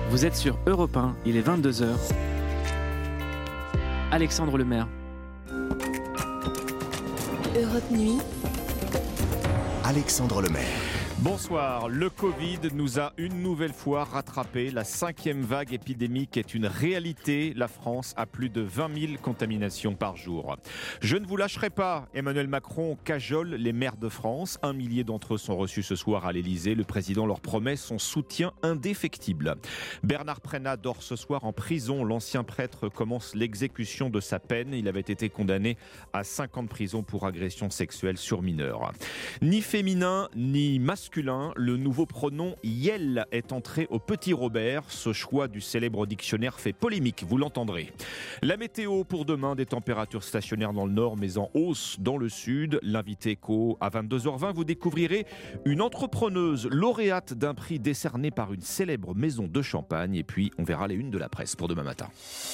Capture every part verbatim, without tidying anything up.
Vous êtes sur Europe un, il est vingt-deux heures. Alexandre Lemaire. Europe Nuit. Alexandre Lemaire. Bonsoir, le Covid nous a une nouvelle fois rattrapé. La cinquième vague épidémique est une réalité. La France a plus de vingt mille contaminations par jour. Je ne vous lâcherai pas. Emmanuel Macron cajole les maires de France. Un millier d'entre eux sont reçus ce soir à l'Élysée. Le président leur promet son soutien indéfectible. Bernard Prénat dort ce soir en prison. L'ancien prêtre commence l'exécution de sa peine. Il avait été condamné à cinq ans de prison pour agression sexuelle sur mineur. Ni féminin, ni masculin. Le nouveau pronom « yel » est entré au Petit Robert. Ce choix du célèbre dictionnaire fait polémique, vous l'entendrez. La météo pour demain, des températures stationnaires dans le nord mais en hausse dans le sud. L'invité éco à vingt-deux heures vingt, vous découvrirez une entrepreneuse lauréate d'un prix décerné par une célèbre maison de champagne. Et puis on verra les unes de la presse pour demain matin.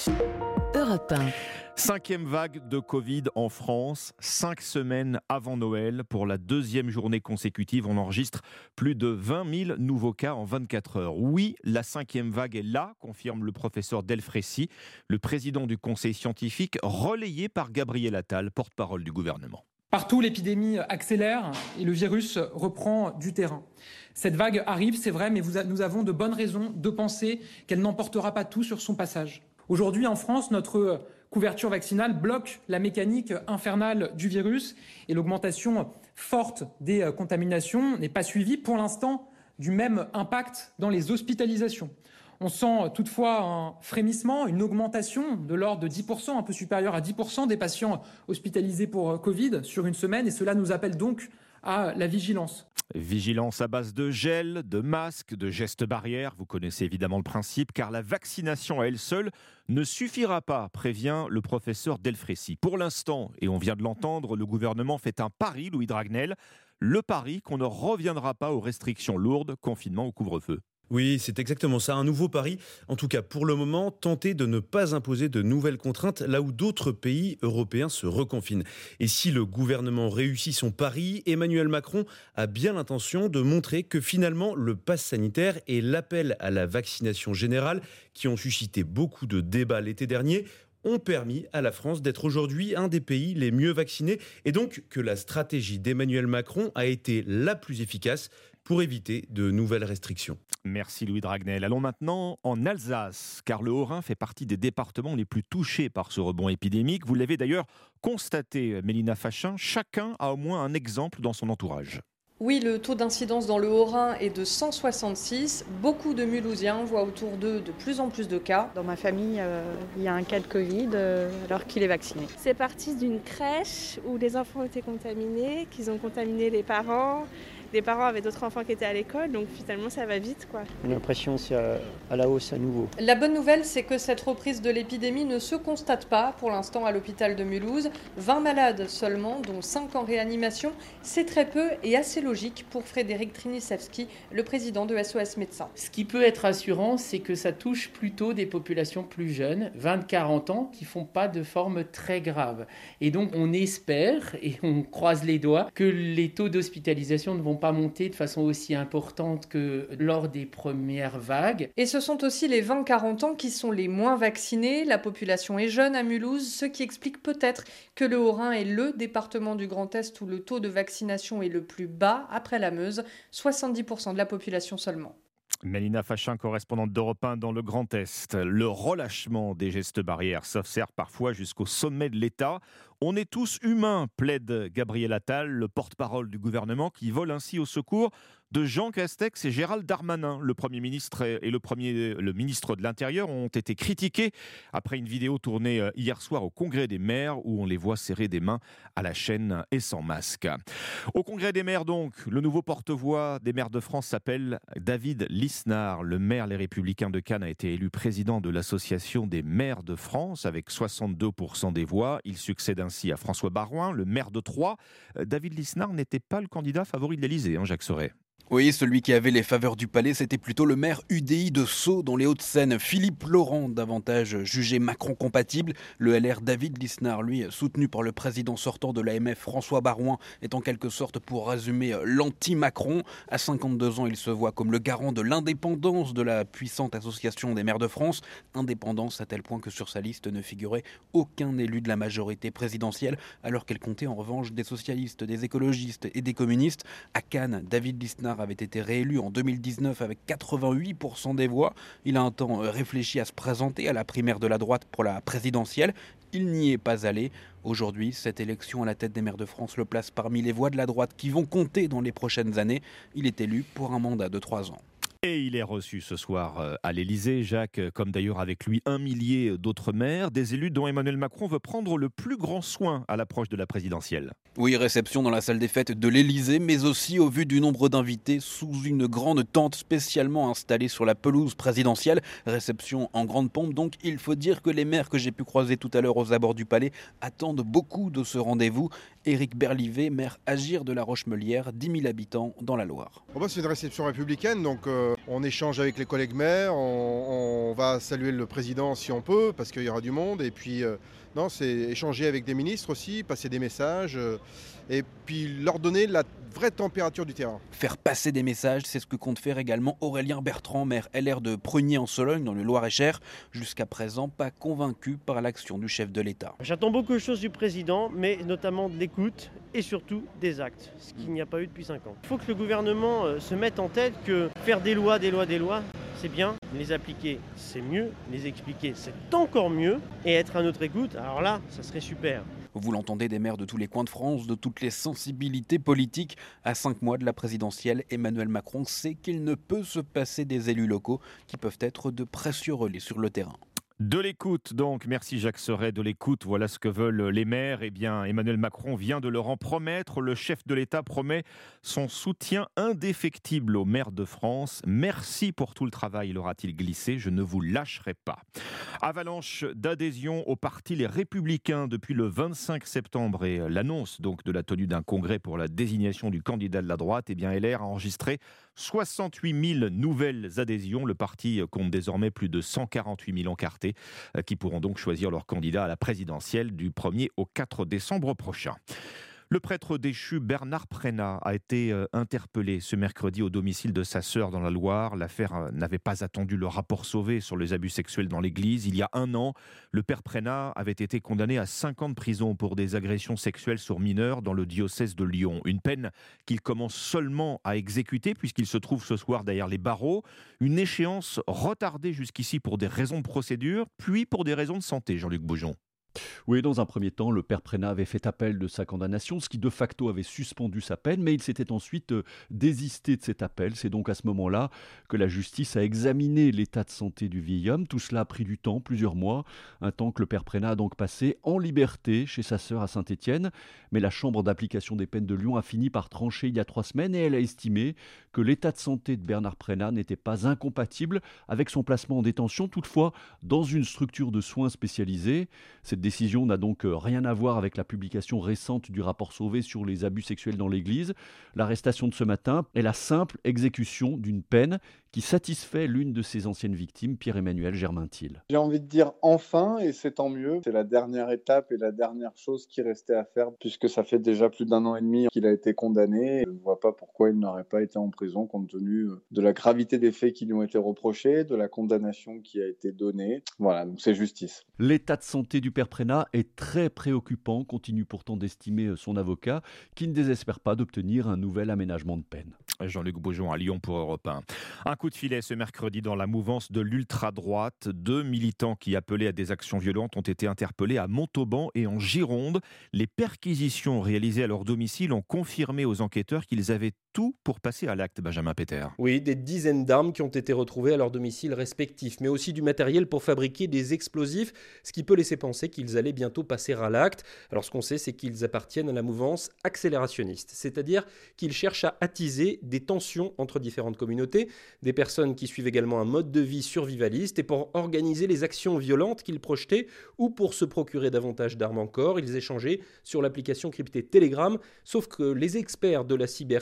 Europe un. Cinquième vague de Covid en France, cinq semaines avant Noël. Pour la deuxième journée consécutive, on enregistre plus de vingt mille nouveaux cas en vingt-quatre heures. Oui, la cinquième vague est là, confirme le professeur Delfraissy, le président du conseil scientifique, relayé par Gabriel Attal, porte-parole du gouvernement. Partout, l'épidémie accélère et le virus reprend du terrain. Cette vague arrive, c'est vrai, mais vous a, nous avons de bonnes raisons de penser qu'elle n'emportera pas tout sur son passage. Aujourd'hui, en France, notre couverture vaccinale bloque la mécanique infernale du virus et l'augmentation forte des contaminations n'est pas suivie pour l'instant du même impact dans les hospitalisations. On sent toutefois un frémissement, une augmentation de l'ordre de dix pour cent, un peu supérieure à dix pour cent des patients hospitalisés pour Covid sur une semaine et cela nous appelle donc à la vigilance. Vigilance à base de gel, de masques, de gestes barrières. Vous connaissez évidemment le principe, car la vaccination à elle seule ne suffira pas, prévient le professeur Delfraissy. Pour l'instant, et on vient de l'entendre, le gouvernement fait un pari, Louis Dragnel, le pari qu'on ne reviendra pas aux restrictions lourdes, confinement ou couvre-feu. Oui, c'est exactement ça, un nouveau pari. En tout cas, pour le moment, tenter de ne pas imposer de nouvelles contraintes là où d'autres pays européens se reconfinent. Et si le gouvernement réussit son pari, Emmanuel Macron a bien l'intention de montrer que finalement, le pass sanitaire et l'appel à la vaccination générale, qui ont suscité beaucoup de débats l'été dernier, ont permis à la France d'être aujourd'hui un des pays les mieux vaccinés et donc que la stratégie d'Emmanuel Macron a été la plus efficace pour éviter de nouvelles restrictions. Merci Louis Dragnel. Allons maintenant en Alsace, car le Haut-Rhin fait partie des départements les plus touchés par ce rebond épidémique. Vous l'avez d'ailleurs constaté, Mélina Fachin, chacun a au moins un exemple dans son entourage. Oui, le taux d'incidence dans le Haut-Rhin est de cent soixante-six. Beaucoup de Mulhousiens voient autour d'eux de plus en plus de cas. Dans ma famille, euh, il y a un cas de Covid euh, alors qu'il est vacciné. C'est parti d'une crèche où les enfants étaient contaminés, qu'ils ont contaminé les parents. Les parents avaient d'autres enfants qui étaient à l'école, donc finalement ça va vite, quoi. J'ai l'impression que c'est à la hausse à nouveau. La bonne nouvelle, c'est que cette reprise de l'épidémie ne se constate pas pour l'instant à l'hôpital de Mulhouse. vingt malades seulement, dont cinq en réanimation. C'est très peu et assez logique pour Frédéric Trinisevski, le président de S O S Médecins. Ce qui peut être rassurant, c'est que ça touche plutôt des populations plus jeunes, vingt à quarante ans, qui ne font pas de forme très grave. Et donc on espère, et on croise les doigts, que les taux d'hospitalisation ne vont pas monter de façon aussi importante que lors des premières vagues. Et ce sont aussi les vingt à quarante ans qui sont les moins vaccinés. La population est jeune à Mulhouse, ce qui explique peut-être que le Haut-Rhin est le département du Grand Est où le taux de vaccination est le plus bas après la Meuse, soixante-dix pour cent de la population seulement. Mélina Fachin, correspondante d'Europe un dans le Grand Est. Le relâchement des gestes barrières s'observe parfois jusqu'au sommet de l'État. On est tous humains, plaide Gabriel Attal, le porte-parole du gouvernement, qui vole ainsi au secours de Jean Castex et Gérald Darmanin. Le Premier ministre et le, premier, le ministre de l'Intérieur ont été critiqués après une vidéo tournée hier soir au Congrès des maires où on les voit serrer des mains à la chaîne et sans masque. Au Congrès des maires donc, le nouveau porte-voix des maires de France s'appelle David Lisnard. Le maire Les Républicains de Cannes a été élu président de l'Association des maires de France avec soixante-deux pour cent des voix. Il succède ainsi à François Baroin, le maire de Troyes. David Lisnard n'était pas le candidat favori de l'Élysée, hein, Jacques Sauret. Oui, celui qui avait les faveurs du palais, c'était plutôt le maire U D I de Sceaux dans les Hauts-de-Seine, Philippe Laurent, davantage jugé Macron compatible. Le L R David Lisnard, lui, soutenu par le président sortant de l'A M F François Baroin, est en quelque sorte, pour résumer, l'anti-Macron. À cinquante-deux ans, il se voit comme le garant de l'indépendance de la puissante association des maires de France. Indépendance à tel point que sur sa liste ne figurait aucun élu de la majorité présidentielle, alors qu'elle comptait en revanche des socialistes, des écologistes et des communistes. À Cannes, David Lisnard avait été réélu en deux mille dix-neuf avec quatre-vingt-huit pour cent des voix. Il a un temps réfléchi à se présenter à la primaire de la droite pour la présidentielle. Il n'y est pas allé. Aujourd'hui, cette élection à la tête des maires de France le place parmi les voix de la droite qui vont compter dans les prochaines années. Il est élu pour un mandat de trois ans. Et il est reçu ce soir à l'Élysée, Jacques, comme d'ailleurs avec lui un millier d'autres maires, des élus dont Emmanuel Macron veut prendre le plus grand soin à l'approche de la présidentielle. Oui, réception dans la salle des fêtes de l'Élysée, mais aussi au vu du nombre d'invités sous une grande tente spécialement installée sur la pelouse présidentielle. Réception en grande pompe, donc il faut dire que les maires que j'ai pu croiser tout à l'heure aux abords du palais attendent beaucoup de ce rendez-vous. Éric Berlivet, maire Agir de la Roche-Meulière, dix mille habitants dans la Loire. Oh bah c'est une réception républicaine, donc euh, on échange avec les collègues maires, on, on va saluer le président si on peut, parce qu'il y aura du monde, et puis euh, non, c'est échanger avec des ministres aussi, passer des messages, euh, et puis leur donner la vraie température du terrain. Faire passer des messages, c'est ce que compte faire également Aurélien Bertrand, maire L R de Prunier-en-Sologne, dans le Loir-et-Cher, jusqu'à présent pas convaincu par l'action du chef de l'État. J'attends beaucoup de choses du président, mais notamment de l'écoute et surtout des actes, ce qu'il n'y a pas eu depuis cinq ans. Il faut que le gouvernement se mette en tête que faire des lois, des lois, des lois, c'est bien, les appliquer, c'est mieux, les expliquer, c'est encore mieux, et être à notre écoute, alors là, ça serait super. Vous l'entendez, des maires de tous les coins de France, de toutes les sensibilités politiques. À cinq mois de la présidentielle, Emmanuel Macron sait qu'il ne peut se passer des élus locaux qui peuvent être de précieux relais sur le terrain. De l'écoute donc, merci Jacques Serret, de l'écoute, voilà ce que veulent les maires. Eh bien, Emmanuel Macron vient de leur en promettre, le chef de l'État promet son soutien indéfectible aux maires de France. Merci pour tout le travail, leur a-t-il glissé, je ne vous lâcherai pas. Avalanche d'adhésion au parti Les Républicains depuis le vingt-cinq septembre et l'annonce donc de la tenue d'un congrès pour la désignation du candidat de la droite, eh bien L R a enregistré soixante-huit mille nouvelles adhésions. Le parti compte désormais plus de cent quarante-huit mille encartés qui pourront donc choisir leur candidat à la présidentielle du premier au quatre décembre prochain. Le prêtre déchu Bernard Prénat a été interpellé ce mercredi au domicile de sa sœur dans la Loire. L'affaire n'avait pas attendu le rapport Sauvé sur les abus sexuels dans l'église. Il y a un an, le père Prénat avait été condamné à cinq ans de prison pour des agressions sexuelles sur mineurs dans le diocèse de Lyon. Une peine qu'il commence seulement à exécuter puisqu'il se trouve ce soir derrière les barreaux. Une échéance retardée jusqu'ici pour des raisons de procédure, puis pour des raisons de santé, Jean-Luc Boujon. Oui, dans un premier temps, le père Prénat avait fait appel de sa condamnation, ce qui de facto avait suspendu sa peine, mais il s'était ensuite désisté de cet appel. C'est donc à ce moment-là que la justice a examiné l'état de santé du vieil homme. Tout cela a pris du temps, plusieurs mois, un temps que le père Prénat a donc passé en liberté chez sa sœur à Saint-Étienne. Mais la chambre d'application des peines de Lyon a fini par trancher il y a trois semaines et elle a estimé que l'état de santé de Bernard Prénat n'était pas incompatible avec son placement en détention, toutefois dans une structure de soins spécialisée. Cette décision n'a donc rien à voir avec la publication récente du rapport Sauvé sur les abus sexuels dans l'Église. L'arrestation de ce matin est la simple exécution d'une peine qui satisfait l'une de ses anciennes victimes, Pierre-Emmanuel Germain-Thiel. J'ai envie de dire enfin, et c'est tant mieux. C'est la dernière étape et la dernière chose qui restait à faire, puisque ça fait déjà plus d'un an et demi qu'il a été condamné. Je ne vois pas pourquoi il n'aurait pas été en prison, compte tenu de la gravité des faits qui lui ont été reprochés, de la condamnation qui a été donnée. Voilà, donc c'est justice. L'état de santé du père Prénat est très préoccupant, continue pourtant d'estimer son avocat, qui ne désespère pas d'obtenir un nouvel aménagement de peine. Jean-Luc Boujon à Lyon pour Europe un. Un coup de filet ce mercredi dans la mouvance de l'ultra-droite. Deux militants qui appelaient à des actions violentes ont été interpellés à Montauban et en Gironde. Les perquisitions réalisées à leur domicile ont confirmé aux enquêteurs qu'ils avaient tout pour passer à l'acte, Benjamin Péter. Oui, des dizaines d'armes qui ont été retrouvées à leur domicile respectif, mais aussi du matériel pour fabriquer des explosifs, ce qui peut laisser penser qu'ils allaient bientôt passer à l'acte. Alors ce qu'on sait, c'est qu'ils appartiennent à la mouvance accélérationniste, c'est-à-dire qu'ils cherchent à attiser des tensions entre différentes communautés, des personnes qui suivent également un mode de vie survivaliste, et pour organiser les actions violentes qu'ils projetaient, ou pour se procurer davantage d'armes encore, ils échangeaient sur l'application cryptée Telegram, sauf que les experts de la cybercriminalité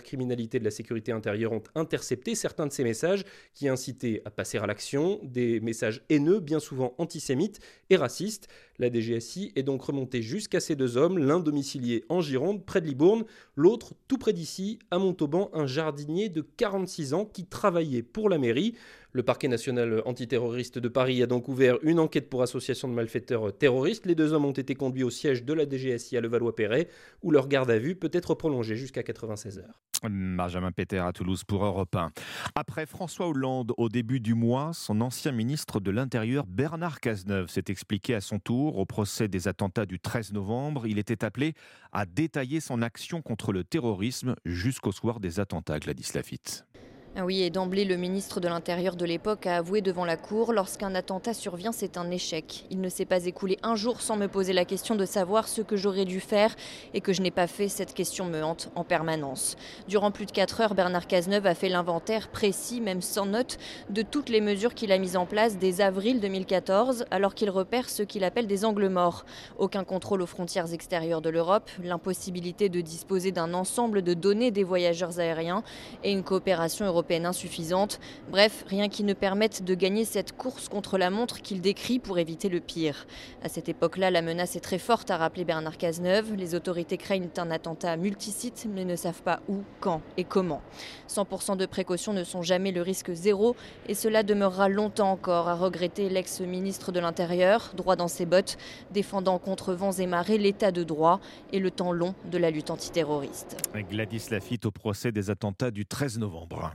responsabilités de la sécurité intérieure ont intercepté certains de ces messages qui incitaient à passer à l'action, des messages haineux, bien souvent antisémites et racistes. La D G S I est donc remontée jusqu'à ces deux hommes, l'un domicilié en Gironde, près de Libourne, l'autre tout près d'ici, à Montauban, un jardinier de quarante-six ans qui travaillait pour la mairie. Le parquet national antiterroriste de Paris a donc ouvert une enquête pour association de malfaiteurs terroristes. Les deux hommes ont été conduits au siège de la D G S I à Levallois-Perret, où leur garde à vue peut être prolongée jusqu'à quatre-vingt-seize heures. Benjamin Péter à Toulouse pour Europe un. Après François Hollande, au début du mois, son ancien ministre de l'Intérieur Bernard Cazeneuve s'est expliqué à son tour au procès des attentats du treize novembre. Il était appelé à détailler son action contre le terrorisme jusqu'au soir des attentats. Gladys Laffitte. Oui, et d'emblée, le ministre de l'Intérieur de l'époque a avoué devant la Cour, lorsqu'un attentat survient, c'est un échec. Il ne s'est pas écoulé un jour sans me poser la question de savoir ce que j'aurais dû faire et que je n'ai pas fait. Cette question me hante en permanence. Durant plus de quatre heures, Bernard Cazeneuve a fait l'inventaire précis, même sans note, de toutes les mesures qu'il a mises en place dès avril deux mille quatorze, alors qu'il repère ce qu'il appelle des angles morts. Aucun contrôle aux frontières extérieures de l'Europe, l'impossibilité de disposer d'un ensemble de données des voyageurs aériens et une coopération européenne insuffisante. Bref, rien qui ne permette de gagner cette course contre la montre qu'il décrit pour éviter le pire. À cette époque-là, la menace est très forte, a rappelé Bernard Cazeneuve. Les autorités craignent un attentat multisite, mais ne savent pas où, quand et comment. cent pour cent de précautions ne sont jamais le risque zéro, et cela demeurera longtemps encore, a regretté l'ex-ministre de l'Intérieur, droit dans ses bottes, défendant contre vents et marées l'état de droit et le temps long de la lutte antiterroriste. Gladys Laffitte au procès des attentats du treize novembre.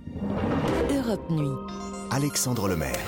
Europe Nuit. Alexandre Lemaire.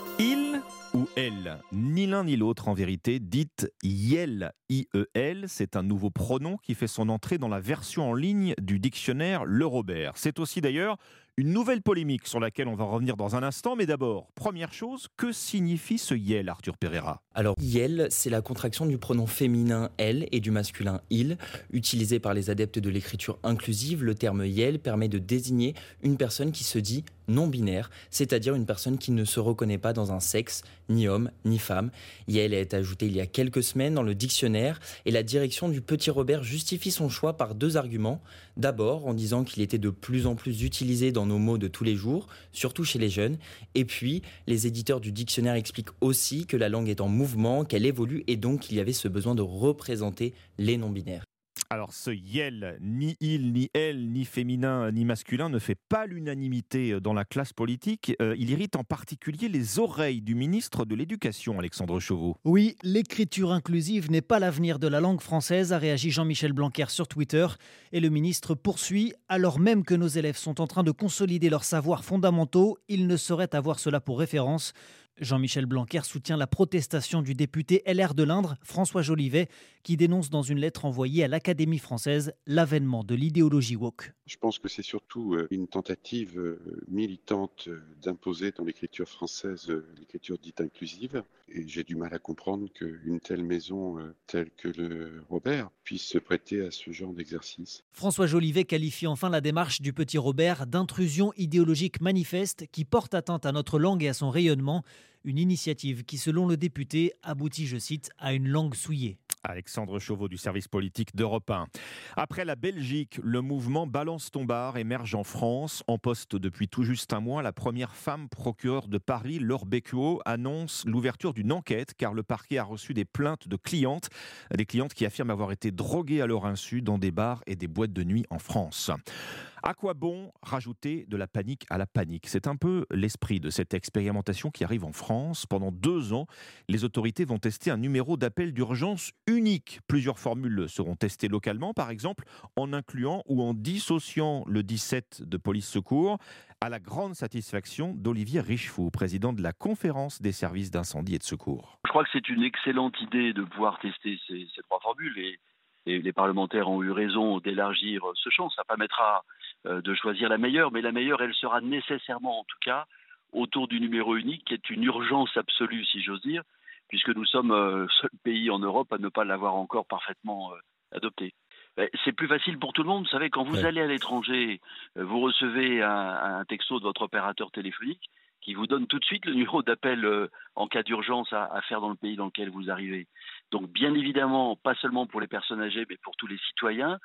Il ou elle, ni l'un ni l'autre en vérité, dite Yel, I E L, c'est un nouveau pronom qui fait son entrée dans la version en ligne du dictionnaire Le Robert. C'est aussi d'ailleurs une nouvelle polémique sur laquelle on va revenir dans un instant, mais d'abord, première chose, que signifie ce Yel, Arthur Pereira ? Alors, Yel, c'est la contraction du pronom féminin elle et du masculin il. Utilisé par les adeptes de l'écriture inclusive, le terme Yel permet de désigner une personne qui se dit non-binaire, c'est-à-dire une personne qui ne se reconnaît pas dans un sexe, ni homme, ni femme. Yel a été ajouté il y a quelques semaines dans le dictionnaire et la direction du Petit Robert justifie son choix par deux arguments. D'abord, en disant qu'il était de plus en plus utilisé dans nos mots de tous les jours, surtout chez les jeunes. Et puis, les éditeurs du dictionnaire expliquent aussi que la langue est en mouvement, qu'elle évolue et donc qu'il y avait ce besoin de représenter les non-binaires. Alors ce Yel, ni il, ni elle, ni féminin, ni masculin, ne fait pas l'unanimité dans la classe politique. Euh, il irrite en particulier les oreilles du ministre de l'Éducation, Alexandre Chauveau. Oui, l'écriture inclusive n'est pas l'avenir de la langue française, a réagi Jean-Michel Blanquer sur Twitter. Et le ministre poursuit, alors même que nos élèves sont en train de consolider leurs savoirs fondamentaux, il ne saurait avoir cela pour référence. Jean-Michel Blanquer soutient la protestation du député L R de l'Indre, François Jolivet, qui dénonce dans une lettre envoyée à l'Académie française l'avènement de l'idéologie woke. Je pense que c'est surtout une tentative militante d'imposer dans l'écriture française l'écriture dite inclusive. Et j'ai du mal à comprendre qu'une telle maison telle que le Robert puisse se prêter à ce genre d'exercice. François Jolivet qualifie enfin la démarche du Petit Robert d'intrusion idéologique manifeste qui porte atteinte à notre langue et à son rayonnement. Une initiative qui, selon le député, aboutit, je cite, à une langue souillée. Alexandre Chauveau du service politique d'Europe un. Après la Belgique, le mouvement Balance ton bar émerge en France. En poste depuis tout juste un mois, la première femme procureure de Paris, Laure Becqueau, annonce l'ouverture d'une enquête car le parquet a reçu des plaintes de clientes, des clientes qui affirment avoir été droguées à leur insu dans des bars et des boîtes de nuit en France. À quoi bon rajouter de la panique à la panique ? C'est un peu l'esprit de cette expérimentation qui arrive en France. Pendant deux ans, les autorités vont tester un numéro d'appel d'urgence unique. Plusieurs formules seront testées localement, par exemple en incluant ou en dissociant le dix-sept de police secours, à la grande satisfaction d'Olivier Richefou, président de la conférence des services d'incendie et de secours. Je crois que c'est une excellente idée de pouvoir tester ces, ces trois formules et, et les parlementaires ont eu raison d'élargir ce champ. Ça permettra de choisir la meilleure, mais la meilleure, elle sera nécessairement, en tout cas, autour du numéro unique, qui est une urgence absolue, si j'ose dire, puisque nous sommes le seul pays en Europe à ne pas l'avoir encore parfaitement adopté. C'est plus facile pour tout le monde. Vous savez, quand vous ouais. allez à l'étranger, vous recevez un, un texto de votre opérateur téléphonique qui vous donne tout de suite le numéro d'appel en cas d'urgence à, à faire dans le pays dans lequel vous arrivez. Donc, bien évidemment, pas seulement pour les personnes âgées, mais pour tous les citoyens,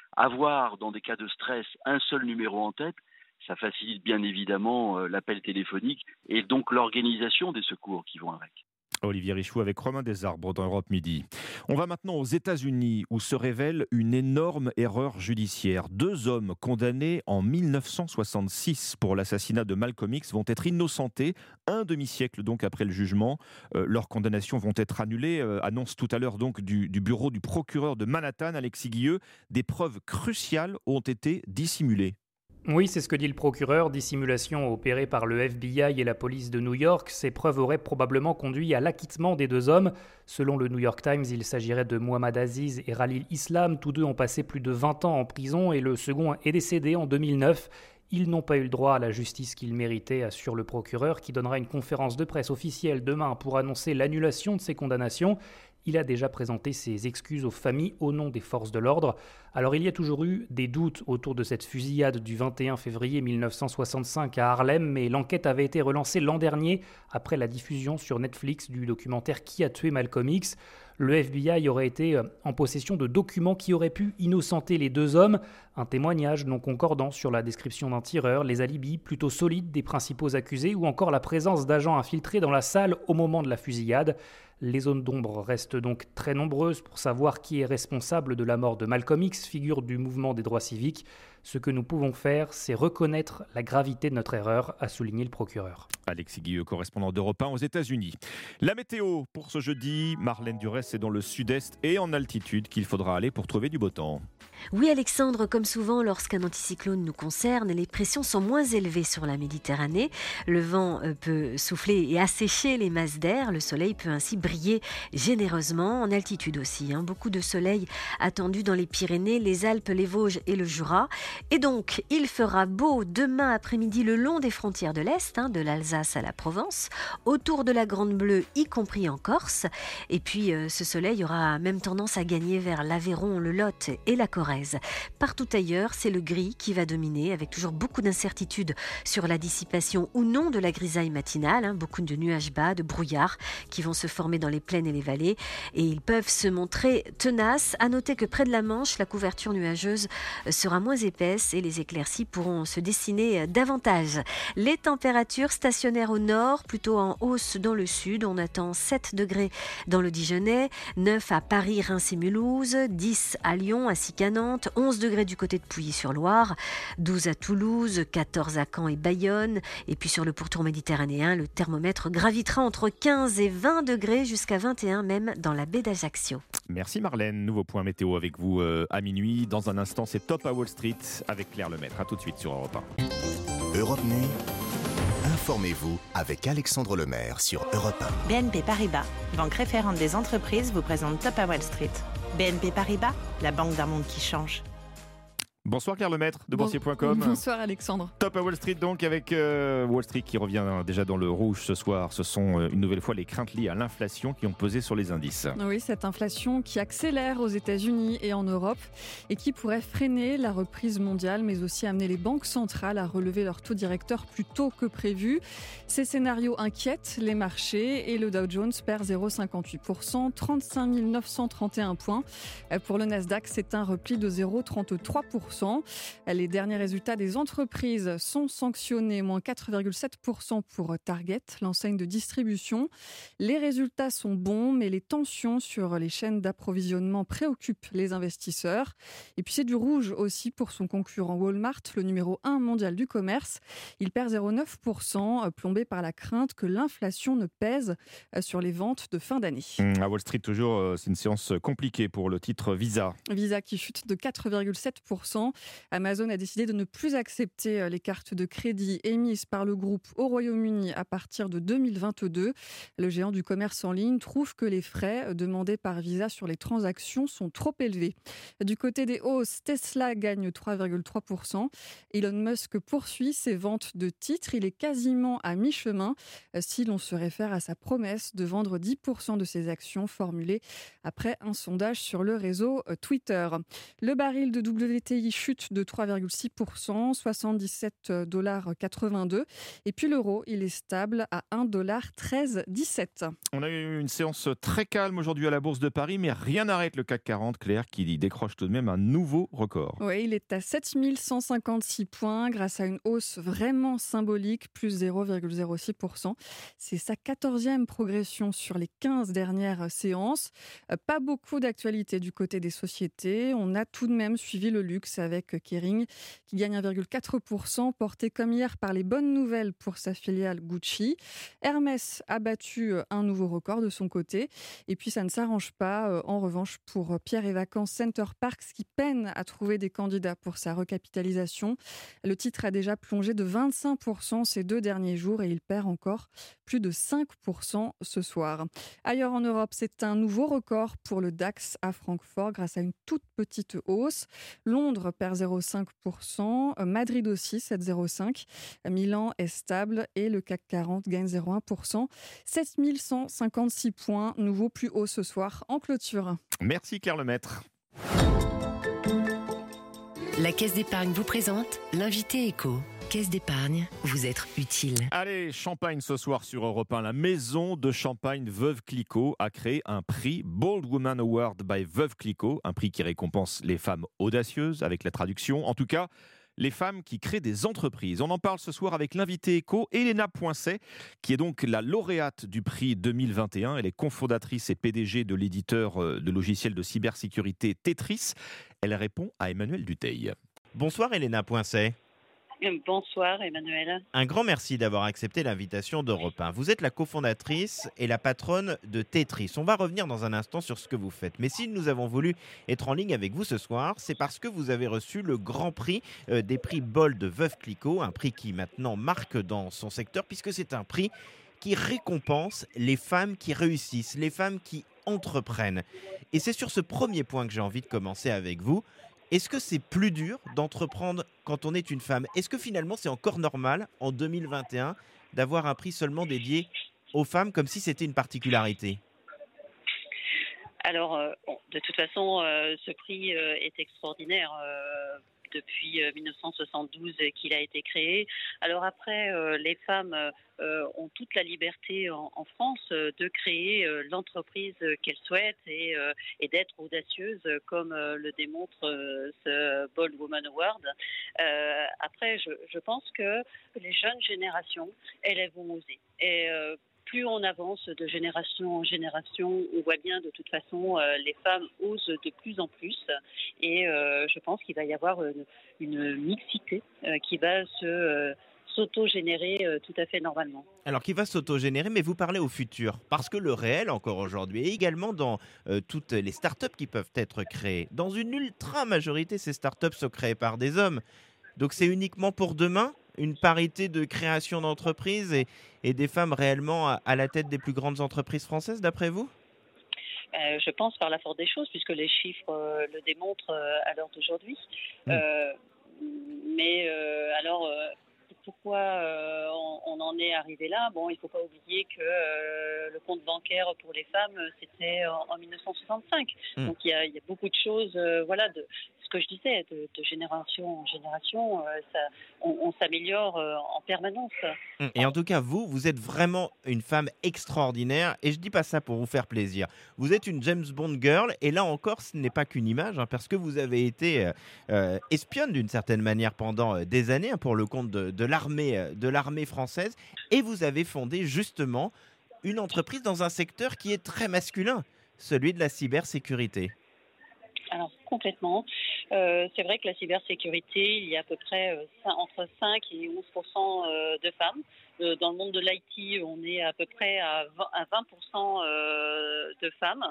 avoir dans des cas de stress un seul numéro en tête, ça facilite bien évidemment euh, l'appel téléphonique et donc l'organisation des secours qui vont avec. Olivier Richoux avec Romain Desarbres dans Europe Midi. On va maintenant aux États-Unis où se révèle une énorme erreur judiciaire. Deux hommes condamnés en mille neuf cent soixante-six pour l'assassinat de Malcolm X vont être innocentés un demi-siècle donc après le jugement. Euh, leurs condamnations vont être annulées, euh, annonce tout à l'heure donc du, du bureau du procureur de Manhattan, Alexis Guilleux. Des preuves cruciales ont été dissimulées. Oui, c'est ce que dit le procureur. Dissimulation opérée par le F B I et la police de New York. Ces preuves auraient probablement conduit à l'acquittement des deux hommes. Selon le New York Times, il s'agirait de Mohamed Aziz et Khalil Islam. Tous deux ont passé plus de vingt ans en prison et le second est décédé en deux mille neuf. Ils n'ont pas eu le droit à la justice qu'ils méritaient, assure le procureur, qui donnera une conférence de presse officielle demain pour annoncer l'annulation de ces condamnations. Il a déjà présenté ses excuses aux familles au nom des forces de l'ordre. Alors il y a toujours eu des doutes autour de cette fusillade du vingt et un février mille neuf cent soixante-cinq à Harlem, mais l'enquête avait été relancée l'an dernier après la diffusion sur Netflix du documentaire Qui a tué Malcolm X. Le F B I aurait été en possession de documents qui auraient pu innocenter les deux hommes. Un témoignage non concordant sur la description d'un tireur, les alibis plutôt solides des principaux accusés ou encore la présence d'agents infiltrés dans la salle au moment de la fusillade. Les zones d'ombre restent donc très nombreuses pour savoir qui est responsable de la mort de Malcolm X, figure du mouvement des droits civiques. Ce que nous pouvons faire, c'est reconnaître la gravité de notre erreur, a souligné le procureur. Alexis Guilleux, correspondant d'Europe un aux États-Unis. La météo pour ce jeudi, Marlène Durès, c'est dans le sud-est et en altitude qu'il faudra aller pour trouver du beau temps. Oui Alexandre, comme souvent lorsqu'un anticyclone nous concerne, les pressions sont moins élevées sur la Méditerranée. Le vent peut souffler et assécher les masses d'air. Le soleil peut ainsi briller généreusement, en altitude aussi. Hein. Beaucoup de soleil attendu dans les Pyrénées, les Alpes, les Vosges et le Jura. Et donc, il fera beau demain après-midi le long des frontières de l'Est, hein, de l'Alsace à la Provence, autour de la Grande Bleue, y compris en Corse. Et puis, euh, ce soleil aura même tendance à gagner vers l'Aveyron, le Lot et la Corrèze. Partout ailleurs, c'est le gris qui va dominer, avec toujours beaucoup d'incertitudes sur la dissipation ou non de la grisaille matinale. Hein, beaucoup de nuages bas, de brouillards qui vont se former dans les plaines et les vallées. Et ils peuvent se montrer tenaces. À noter que près de la Manche, la couverture nuageuse sera moins épaisse et les éclaircies pourront se dessiner davantage. Les températures stationnaires au nord, plutôt en hausse dans le sud. On attend sept degrés dans le Dijonais, neuf à Paris, Reims et Mulhouse, dix à Lyon ainsi qu'à Nantes, onze degrés du côté de Pouilly-sur-Loire, douze à Toulouse, quatorze à Caen et Bayonne. Et puis sur le pourtour méditerranéen, le thermomètre gravitera entre quinze et vingt degrés jusqu'à vingt et un même dans la baie d'Ajaccio. Merci Marlène. Nouveau point météo avec vous euh, à minuit. Dans un instant, c'est Top à Wall Street avec Claire Lemaître. A tout de suite sur Europe un. Europe Nuit. Informez-vous avec Alexandre Lemaire sur Europe un. B N P Paribas, banque référente des entreprises, vous présente Top à Wall Street. B N P Paribas, la banque d'un monde qui change. Bonsoir Claire Lemaître de bon, boursier point com. Bonsoir Alexandre. Top à Wall Street donc avec euh, Wall Street qui revient déjà dans le rouge ce soir. Ce sont euh, une nouvelle fois les craintes liées à l'inflation qui ont pesé sur les indices. Oui, cette inflation qui accélère aux États-Unis et en Europe et qui pourrait freiner la reprise mondiale mais aussi amener les banques centrales à relever leur taux directeur plus tôt que prévu. Ces scénarios inquiètent les marchés et le Dow Jones perd zéro virgule cinquante-huit pour cent, trente-cinq mille neuf cent trente et un points. Pour le Nasdaq, c'est un repli de zéro virgule trente-trois pour cent. Les derniers résultats des entreprises sont sanctionnés, moins quatre virgule sept pour cent pour Target, l'enseigne de distribution. Les résultats sont bons, mais les tensions sur les chaînes d'approvisionnement préoccupent les investisseurs. Et puis c'est du rouge aussi pour son concurrent Walmart, le numéro un mondial du commerce. Il perd zéro virgule neuf pour cent, plombé par la crainte que l'inflation ne pèse sur les ventes de fin d'année. Mmh, à Wall Street, toujours, c'est une séance compliquée pour le titre Visa. Visa qui chute de quatre virgule sept pour cent. Amazon a décidé de ne plus accepter les cartes de crédit émises par le groupe au Royaume-Uni à partir de deux mille vingt-deux. Le géant du commerce en ligne trouve que les frais demandés par Visa sur les transactions sont trop élevés. Du côté des hausses, Tesla gagne trois virgule trois pour cent. Elon Musk poursuit ses ventes de titres. Il est quasiment à mi-chemin si l'on se réfère à sa promesse de vendre dix pour cent de ses actions formulées après un sondage sur le réseau Twitter. Le baril de W T I prix chute de trois virgule six pour cent, soixante-dix-sept dollars quatre-vingt-deux. Et puis l'euro, il est stable à un dollar treize dix-sept. On a eu une séance très calme aujourd'hui à la Bourse de Paris, mais rien n'arrête le C A C quarante, Claire, qui décroche tout de même un nouveau record. Oui, il est à sept mille cent cinquante-six points grâce à une hausse vraiment symbolique, plus zéro virgule zéro six pour cent. C'est sa quatorzième progression sur les quinze dernières séances. Pas beaucoup d'actualité du côté des sociétés. On a tout de même suivi le luxe avec Kering qui gagne un virgule quatre pour cent, porté comme hier par les bonnes nouvelles pour sa filiale Gucci. Hermès a battu un nouveau record de son côté. Et puis ça ne s'arrange pas en revanche pour Pierre et Vacances Center Parcs qui peine à trouver des candidats pour sa recapitalisation. Le titre a déjà plongé de vingt-cinq pour cent ces deux derniers jours et il perd encore plus de cinq pour cent ce soir. Ailleurs en Europe, c'est un nouveau record pour le DAX à Francfort grâce à une toute petite hausse. Londres perd zéro virgule cinq pour cent, Madrid aussi sept virgule zéro cinq pour cent, Milan est stable et le C A C quarante gagne zéro virgule un pour cent. sept mille cent cinquante-six points, nouveau plus haut ce soir en clôture. Merci Claire Lemaître. La Caisse d'épargne vous présente l'invité éco. Caisse d'épargne, vous être utile. Allez, champagne ce soir sur Europe un. La maison de champagne Veuve Clicquot a créé un prix Bold Woman Award by Veuve Clicquot, un prix qui récompense les femmes audacieuses avec la traduction. En tout cas, les femmes qui créent des entreprises. On en parle ce soir avec l'invité éco, Elena Poincet, qui est donc la lauréate du prix deux mille vingt et un. Elle est cofondatrice et P D G de l'éditeur de logiciels de cybersécurité Tetris. Elle répond à Emmanuel Dutheil. Bonsoir Elena Poincet. Bonsoir Emmanuel. Un grand merci d'avoir accepté l'invitation d'Europe un. Vous êtes la cofondatrice et la patronne de Tetris. On va revenir dans un instant sur ce que vous faites. Mais si nous avons voulu être en ligne avec vous ce soir, c'est parce que vous avez reçu le grand prix euh, des prix Bold de Veuve Clicquot, un prix qui maintenant marque dans son secteur puisque c'est un prix qui récompense les femmes qui réussissent, les femmes qui entreprennent. Et c'est sur ce premier point que j'ai envie de commencer avec vous. Est-ce que c'est plus dur d'entreprendre quand on est une femme ? Est-ce que finalement c'est encore normal en deux mille vingt et un d'avoir un prix seulement dédié aux femmes comme si c'était une particularité ? Alors, euh, bon, de toute façon, euh, ce prix euh, est extraordinaire. Euh, depuis mille neuf cent soixante-douze qu'il a été créé. Alors après, euh, les femmes euh, ont toute la liberté en, en France euh, de créer euh, l'entreprise qu'elles souhaitent et, euh, et d'être audacieuses comme euh, le démontre euh, ce Bold Woman Award. Euh, après, je, je pense que les jeunes générations, elles, elles vont oser. Et euh, plus on avance de génération en génération, on voit bien de toute façon euh, les femmes osent de plus en plus et euh, je pense qu'il va y avoir une, une mixité euh, qui va se euh, s'auto-générer euh, tout à fait normalement. Alors qui va s'auto-générer, mais vous parlez au futur, parce que le réel encore aujourd'hui, et également dans euh, toutes les startups qui peuvent être créées, dans une ultra majorité, ces startups sont créées par des hommes. Donc c'est uniquement pour demain une parité de création d'entreprises et, et des femmes réellement à, à la tête des plus grandes entreprises françaises, d'après vous ? euh, Je pense par la force des choses, puisque les chiffres euh, le démontrent euh, à l'heure d'aujourd'hui. Mmh. Euh, mais euh, alors, euh, pourquoi euh, on, on en est arrivé là ? Bon, il ne faut pas oublier que euh, le compte bancaire pour les femmes, c'était en, en mille neuf cent soixante-cinq. Mmh. Donc, il y, y a beaucoup de choses, euh, voilà, de... que je disais, de, de génération en génération, euh, ça, on, on s'améliore euh, en permanence. Et en tout cas, vous, vous êtes vraiment une femme extraordinaire. Et je ne dis pas ça pour vous faire plaisir. Vous êtes une James Bond girl. Et là encore, ce n'est pas qu'une image, hein, parce que vous avez été euh, euh, espionne d'une certaine manière pendant euh, des années hein, pour le compte de, de, l'armée, euh, de l'armée française. Et vous avez fondé justement une entreprise dans un secteur qui est très masculin, celui de la cybersécurité. Alors, complètement. Euh, c'est vrai que la cybersécurité, il y a à peu près euh, entre cinq et onze pour cent euh, de femmes. Euh, dans le monde de l'I T, on est à peu près à vingt, à vingt pour cent euh, de femmes.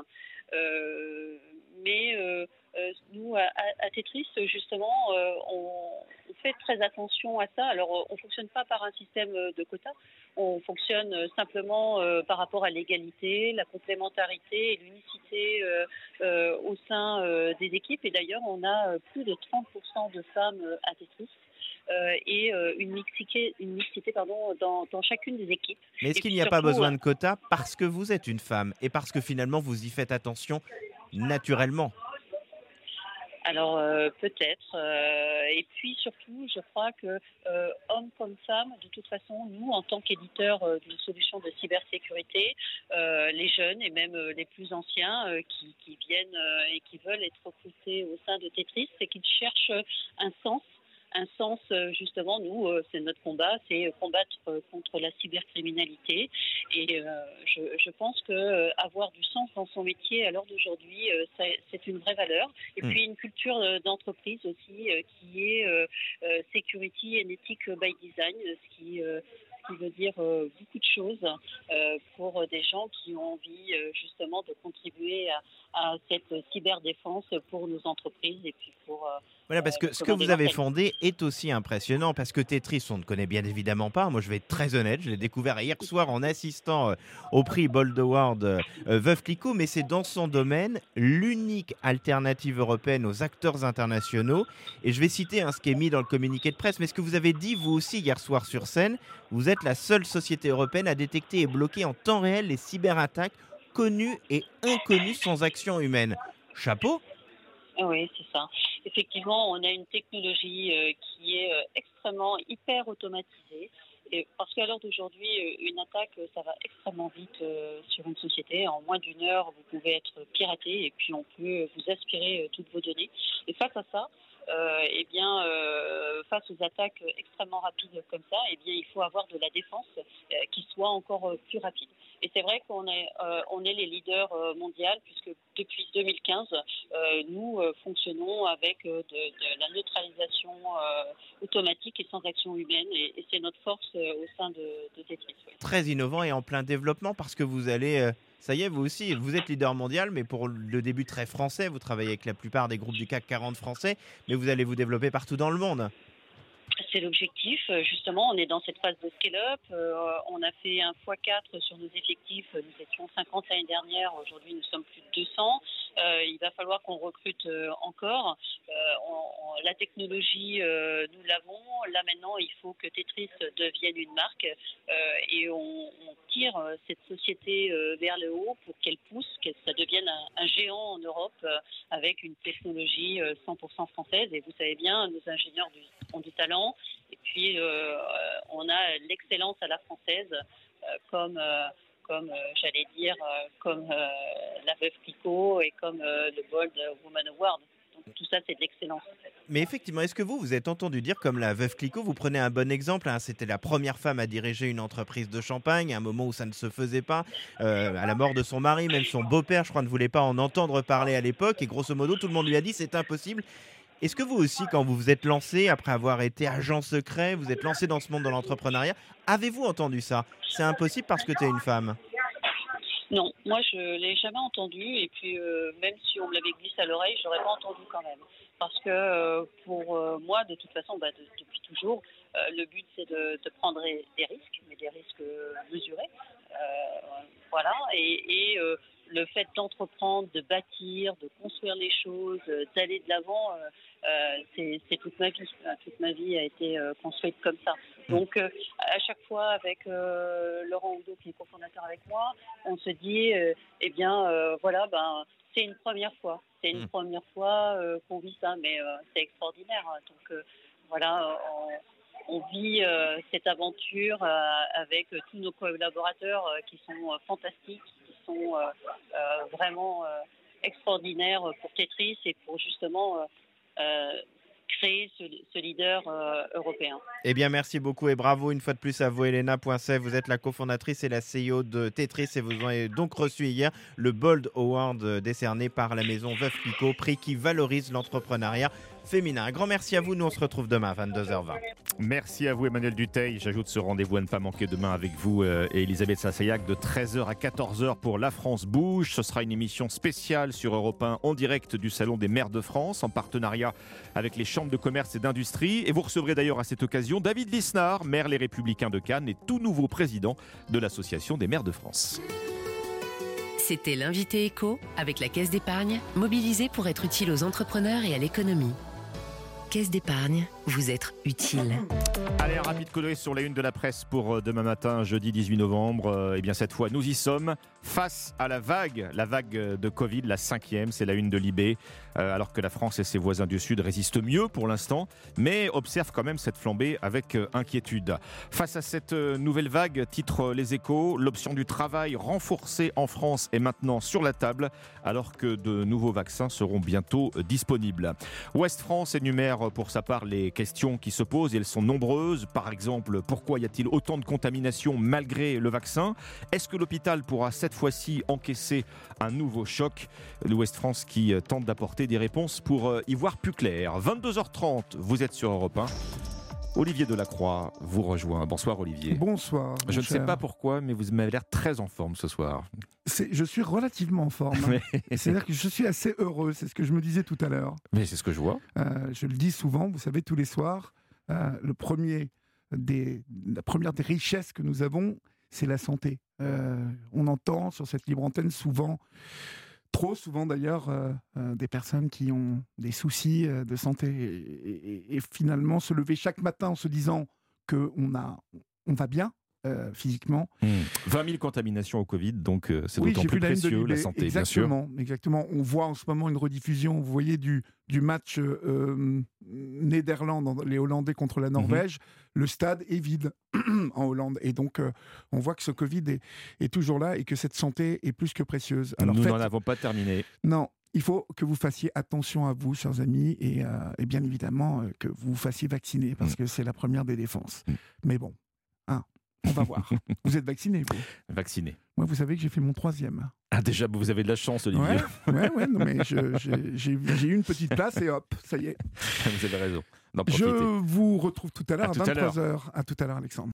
Euh, mais euh, euh, nous, à, à Tetris, justement, euh, on, on fait très attention à ça. Alors, on ne fonctionne pas par un système de quotas. On fonctionne simplement euh, par rapport à l'égalité, la complémentarité et l'unicité euh, euh, au sein euh, des équipes. Et d'ailleurs, on a plus de trente pour cent de femmes à Tetris. Euh, et euh, une mixité, une mixité pardon, dans, dans chacune des équipes. Mais est-ce et qu'il n'y a surtout, pas besoin de quotas parce que vous êtes une femme et parce que finalement vous y faites attention naturellement ? Alors euh, peut-être. Euh, et puis surtout, je crois que euh, hommes comme femmes, de toute façon, nous, en tant qu'éditeurs euh, d'une solution de cybersécurité, euh, les jeunes et même euh, les plus anciens euh, qui, qui viennent euh, et qui veulent être recrutés au sein de Tetris, c'est qu'ils cherchent un sens. Un sens, justement, nous, c'est notre combat, c'est combattre contre la cybercriminalité. Et euh, je, je pense qu'avoir du sens dans son métier à l'heure d'aujourd'hui, c'est une vraie valeur. Et puis une culture d'entreprise aussi qui est euh, security and ethic by design, ce qui... Euh, qui veut dire euh, beaucoup de choses euh, pour des gens qui ont envie euh, justement de contribuer à, à cette cyberdéfense pour nos entreprises et puis pour... Euh, Voilà, parce que ce que vous avez fondé est aussi impressionnant, parce que Tetris, on ne connaît bien évidemment pas. Moi, je vais être très honnête, je l'ai découvert hier soir en assistant au prix Bold Award Veuve Clicquot, mais c'est dans son domaine l'unique alternative européenne aux acteurs internationaux. Et je vais citer hein, ce qui est mis dans le communiqué de presse, mais ce que vous avez dit, vous aussi, hier soir sur scène, vous êtes la seule société européenne à détecter et bloquer en temps réel les cyberattaques connues et inconnues sans action humaine. Chapeau! Oui, c'est ça. Effectivement, on a une technologie euh, qui est euh, extrêmement hyper automatisée. Et parce qu'à l'heure d'aujourd'hui, une attaque, ça va extrêmement vite euh, sur une société. En moins d'une heure, vous pouvez être piraté et puis on peut vous aspirer euh, toutes vos données. Et face à ça, euh, eh bien, euh, face aux attaques extrêmement rapides comme ça, eh bien, il faut avoir de la défense euh, qui soit encore euh, plus rapide. Et c'est vrai qu'on est, euh, on est les leaders euh, mondiaux puisque depuis deux mille quinze, euh, nous euh, fonctionnons avec euh, de, de la neutralisation euh, automatique et sans action humaine. Et, et c'est notre force euh, au sein de, de Tetris. Oui. Très innovant et en plein développement parce que vous allez... Euh... Ça y est, vous aussi, vous êtes leader mondial, mais pour le début très français, vous travaillez avec la plupart des groupes du C A C quarante français, mais vous allez vous développer partout dans le monde. C'est l'objectif. Justement, on est dans cette phase de scale-up. Euh, on a fait un fois quatre sur nos effectifs. Nous étions cinquante l'année dernière. Aujourd'hui, nous sommes plus de deux cents. Euh, il va falloir qu'on recrute euh, encore. Euh, on, on, la technologie, euh, nous l'avons. Là, maintenant, il faut que Tetris devienne une marque euh, et on, on tire cette société euh, vers le haut pour qu'elle pousse, que ça devienne un, un géant en Europe euh, avec une technologie euh, cent pour cent française. Et vous savez bien, nos ingénieurs du, ont du talent. Et puis, euh, on a l'excellence à la française, euh, comme, euh, comme euh, j'allais dire, euh, comme euh, la Veuve Clicquot et comme euh, le Bold Woman Award. Donc, tout ça, c'est de l'excellence. En fait. Mais effectivement, est-ce que vous, vous êtes entendu dire, comme la Veuve Clicquot, vous prenez un bon exemple, hein, c'était la première femme à diriger une entreprise de champagne, à un moment où ça ne se faisait pas, euh, à la mort de son mari, même son beau-père, je crois, ne voulait pas en entendre parler à l'époque, et grosso modo, tout le monde lui a dit c'est impossible. Est-ce que vous aussi, quand vous vous êtes lancé, après avoir été agent secret, vous êtes lancé dans ce monde de l'entrepreneuriat, avez-vous entendu ça? C'est impossible parce que tu es une femme? Non, moi je ne l'ai jamais entendu et puis euh, même si on me l'avait glissé à l'oreille, je l'aurais pas entendu quand même. Parce que euh, pour euh, moi, de toute façon, bah, de, depuis toujours, euh, le but c'est de, de prendre des risques, mais des risques mesurés. Euh, voilà, et, et euh, le fait d'entreprendre, de bâtir, de construire les choses, d'aller de l'avant, euh, euh, c'est, c'est toute ma vie. Toute ma vie a été euh, construite comme ça. Donc, euh, à chaque fois, avec euh, Laurent Oudot, qui est cofondateur avec moi, on se dit, euh, eh bien, euh, voilà, ben, c'est une première fois. C'est une mmh. première fois euh, qu'on vit ça, mais euh, c'est extraordinaire. Donc, euh, voilà, on, on vit euh, cette aventure euh, avec euh, tous nos collaborateurs euh, qui sont euh, fantastiques, qui sont euh, euh, vraiment euh, extraordinaires pour Tetris et pour justement... Euh, euh, créer ce, ce leader euh, européen. Eh bien, merci beaucoup et bravo une fois de plus à vous, Elena Poincet. Vous êtes la cofondatrice et la C E O de Tetris et vous avez donc reçu hier le Bold Award décerné par la maison Veuve Clicquot, prix qui valorise l'entrepreneuriat féminin. Un grand merci à vous. Nous, on se retrouve demain à vingt-deux heures vingt. Merci à vous, Emmanuel Dutheil. J'ajoute ce rendez-vous à ne pas manquer demain avec vous euh, et Elisabeth Sassaillac de treize heures à quatorze heures pour La France Bouge. Ce sera une émission spéciale sur Europe un en direct du Salon des maires de France en partenariat avec les chambres de commerce et d'industrie. Et vous recevrez d'ailleurs à cette occasion David Lisnard, maire Les Républicains de Cannes et tout nouveau président de l'Association des maires de France. C'était l'invité éco avec la Caisse d'épargne, mobilisée pour être utile aux entrepreneurs et à l'économie. Caisse d'épargne, vous être utile. Allez, un rapide coup d'œil sur la une de la presse pour demain matin, jeudi dix-huit novembre. Et bien cette fois, nous y sommes face à la vague, la vague de Covid, la cinquième, c'est la une de Libé. Euh, alors que la France et ses voisins du Sud résistent mieux pour l'instant, mais observent quand même cette flambée avec euh, inquiétude. Face à cette euh, nouvelle vague, titre Les Échos, l'option du travail renforcée en France est maintenant sur la table, alors que de nouveaux vaccins seront bientôt euh, disponibles. Ouest France énumère pour sa part les questions qui se posent, et elles sont nombreuses. Par exemple, pourquoi y a-t-il autant de contaminations malgré le vaccin ? Est-ce que l'hôpital pourra cette fois-ci encaisser un nouveau choc ? L'Ouest France qui euh, tente d'apporter des réponses pour y voir plus clair. vingt-deux heures trente, vous êtes sur Europe un. Olivier Delacroix vous rejoint. Bonsoir Olivier. Bonsoir. Je ne cher. sais pas pourquoi, mais vous m'avez l'air très en forme ce soir. C'est, je suis relativement en forme. C'est-à-dire que je suis assez heureux, c'est ce que je me disais tout à l'heure. Mais c'est ce que je vois. Euh, je le dis souvent, vous savez, tous les soirs, euh, le premier des, la première des richesses que nous avons, c'est la santé. Euh, on entend sur cette libre antenne souvent... Trop souvent d'ailleurs, euh, euh, des personnes qui ont des soucis euh, de santé et, et, et finalement se lever chaque matin en se disant qu'on a, on va bien euh, physiquement. Mmh. vingt mille contaminations au Covid, donc euh, c'est oui, d'autant plus précieux, la, la santé, exactement, bien sûr. Exactement. On voit en ce moment une rediffusion, vous voyez, du, du match euh, Néderlande, les Hollandais contre la Norvège. Mmh. Le stade est vide en Hollande. Et donc, euh, on voit que ce Covid est, est toujours là et que cette santé est plus que précieuse. Alors, nous n'en avons pas terminé. Non. Il faut que vous fassiez attention à vous, chers amis, et, euh, et bien évidemment euh, que vous vous fassiez vacciner, parce mmh. que c'est la première des défenses. Mmh. Mais bon, hein, on va voir. Vous êtes vacciné, vous ? Vacciné. Moi, vous savez que j'ai fait mon troisième. Ah, déjà, vous avez de la chance, Olivier. Ouais, ouais, ouais non, mais je, j'ai, j'ai, j'ai eu une petite place et hop, ça y est. Vous avez raison. Je vous retrouve tout à l'heure à, à vingt-trois heures. À tout à l'heure, Alexandre.